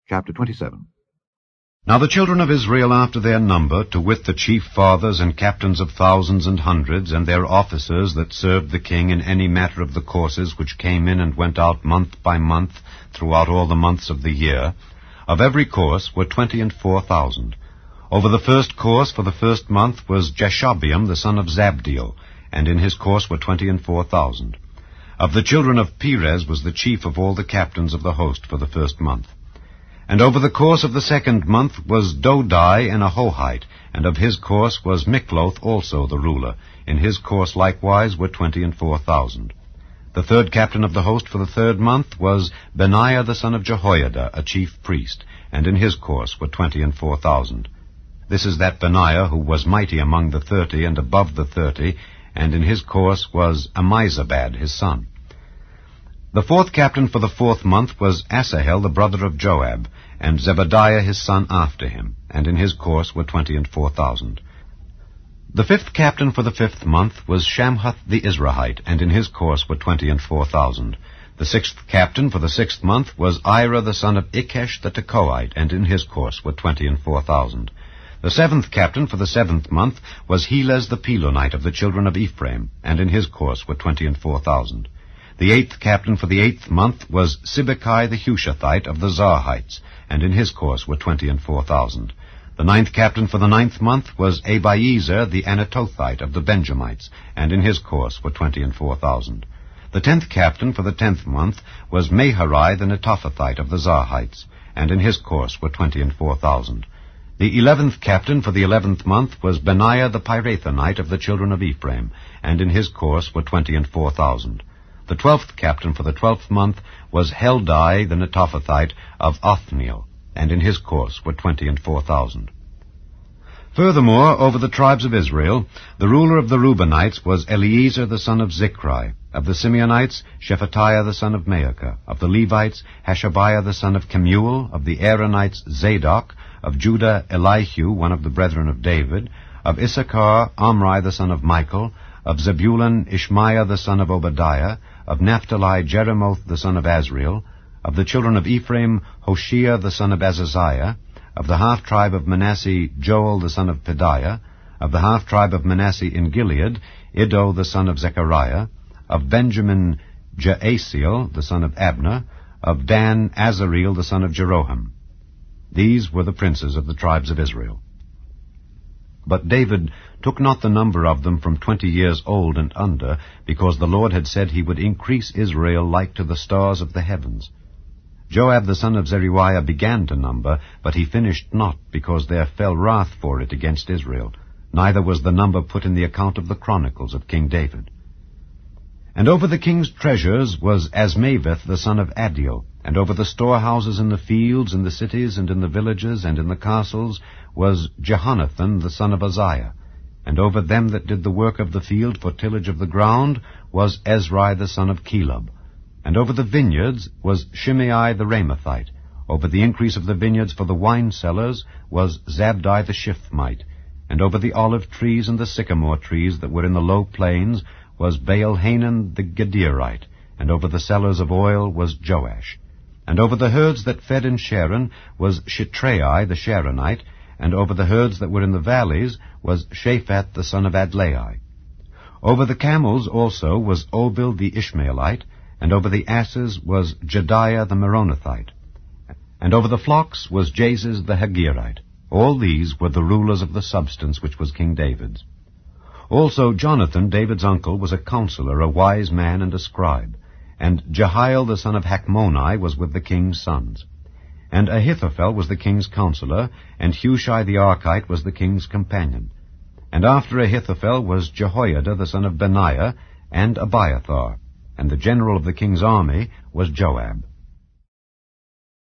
Chapter 27. Now the children of Israel after their number, to wit the chief fathers and captains of thousands and hundreds, and their officers that served the king in any matter of the courses which came in and went out month by month throughout all the months of the year, of every course were 24,000. Over the first course for the first month was Jashobeam the son of Zabdiel, and in his course were 24,000. Of the children of Perez was the chief of all the captains of the host for the first month. And over the course of the second month was Dodai an Ahohite, and of his course was Mikloth also the ruler. In his course likewise were 24,000. The third captain of the host for the third month was Benaiah the son of Jehoiada, a chief priest, and in his course were 24,000. This is that Benaiah who was mighty among the 30 and above the 30, and in his course was Ammizabad his son. The fourth captain for the fourth month was Asahel the brother of Joab, and Zebadiah his son after him, and in his course were 24,000. The fifth captain for the fifth month was Shamhuth the Israelite, and in his course were 24,000. The sixth captain for the sixth month was Ira the son of Ikesh the Tekoite, and in his course were 24,000. The seventh captain for the seventh month was Helez the Pelonite of the children of Ephraim, and in his course were 24,000. The eighth captain for the eighth month was Sibbecai the Hushathite of the Zarhites, and in his course were 24,000. The ninth captain for the ninth month was Abiezer the Anatothite of the Benjamites, and in his course were 24,000. The 10th captain for the 10th month was Maharai the Netophathite of the Zarhites, and in his course were 24,000. The 11th captain for the 11th month was Benaiah the Pirathonite of the children of Ephraim, and in his course were 24,000. The 12th captain for the 12th month was Heldai the Netophathite of Othniel, and in his course were 24,000. Furthermore, over the tribes of Israel, the ruler of the Reubenites was Eliezer the son of Zichri, of the Simeonites, Shephatiah the son of Maacah, of the Levites, Hashabiah the son of Kemuel, of the Aaronites, Zadok, of Judah, Elihu, one of the brethren of David, of Issachar, Omri the son of Michael, of Zebulun, Ishmaiah the son of Obadiah, of Naphtali, Jeremoth the son of Azriel, of the children of Ephraim, Hoshea the son of Azaziah, of the half-tribe of Manasseh, Joel the son of Pedaiah, of the half-tribe of Manasseh in Gilead, Iddo the son of Zechariah, of Benjamin, Jaasiel the son of Abner, of Dan, Azareel the son of Jeroham. These were the princes of the tribes of Israel. But David took not the number of them from 20 years old and under, because the Lord had said he would increase Israel like to the stars of the heavens. Joab the son of Zeruiah began to number, but he finished not, because there fell wrath for it against Israel. Neither was the number put in the account of the chronicles of King David. And over the king's treasures was Asmaveth the son of Adiel, and over the storehouses in the fields, in the cities, and in the villages, and in the castles, was Jehonathan the son of Uzziah. And over them that did the work of the field for tillage of the ground was Ezri the son of Caleb. And over the vineyards was Shimei the Ramathite. Over the increase of the vineyards for the wine cellars was Zabdi the Shifmite. And over the olive trees and the sycamore trees that were in the low plains was Baal-Hanan the Gederite. And over the cellars of oil was Joash. And over the herds that fed in Sharon was Shitrai the Sharonite, and over the herds that were in the valleys was Shaphat the son of Adlai. Over the camels also was Obil the Ishmaelite, and over the asses was Jediah the Meronothite. And over the flocks was Jaziz the Hagirite. All these were the rulers of the substance which was King David's. Also Jonathan, David's uncle, was a counselor, a wise man, and a scribe. And Jehiel the son of Hachmoni was with the king's sons. And Ahithophel was the king's counselor, and Hushai the Archite was the king's companion. And after Ahithophel was Jehoiada the son of Benaiah, and Abiathar. And the general of the king's army was Joab.